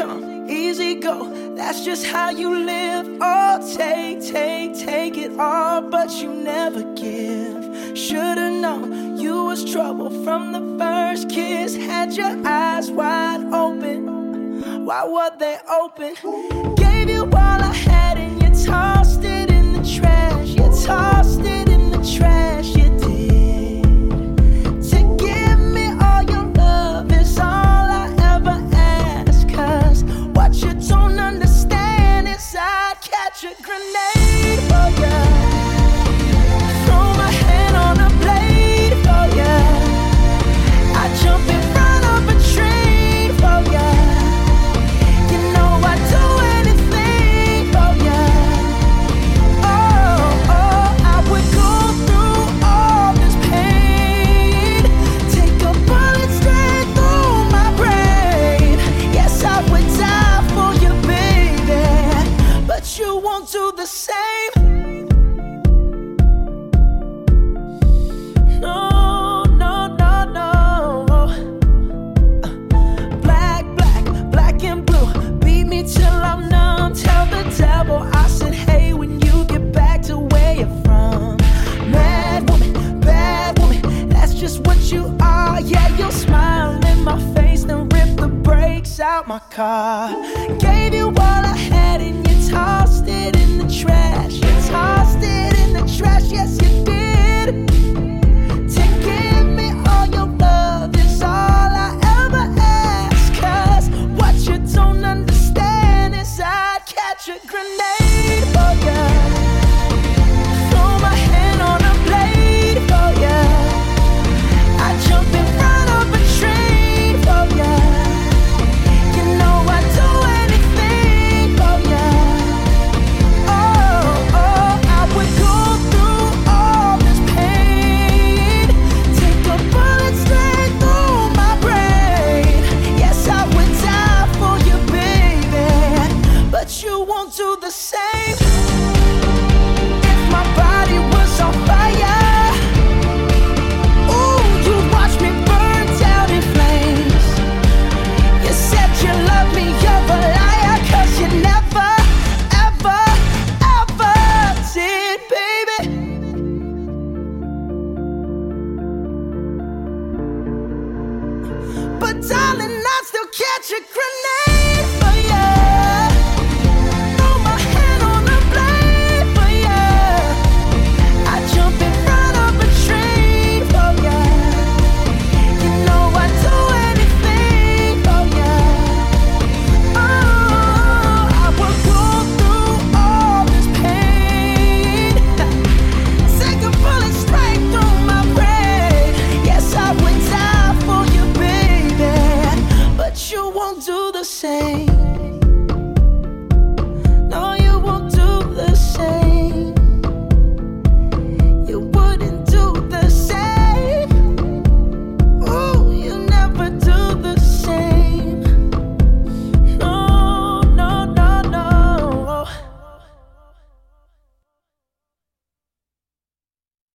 come, easy go. That's just how you live. Oh, take it all, but you never give. Should've known you was trouble from the first kiss. Had your eyes wide open. Why were they open? Gave you all I had and you tossed it in the trash. You tossed it in the trash, you did. To give me all your love is all I ever ask. Cause what you don't understand is I'd catch a grenade for ya. Throw my hand on a blade for ya. I'd jump in front of a train for ya. You know I'd do anything for ya. Oh, I would go through all this pain. Take a bullet straight through my brain. Yes, I would die for you, baby, but you won't do the same. No, no, no, no. Black and blue. Beat me till I'm numb. Tell the devil I said, hey, when you get back to where you're from. Mad woman, bad woman, that's just what you are. Yeah, you'll smile in my face, then rip the brakes out my car. Gave you all I had and you tossed it in the trash. You tossed it in the trash, yes you did. To give me all your love is all I ever ask. Cause what you don't understand is I'd catch a grenade for ya. Throw my hand on a blade for ya. I'd jump in front of a train for ya. You know I'd do anything for ya. Oh, I would go through all this pain. Take a bullet straight through my brain. Yes, I would die for you, baby, but you won't do the same. If my body was on fire, ooh, you'd watch me burn down in flames. You said you loved me, you're a liar, cause you never, ever, ever did, baby. But darling, I'd still catch a grenade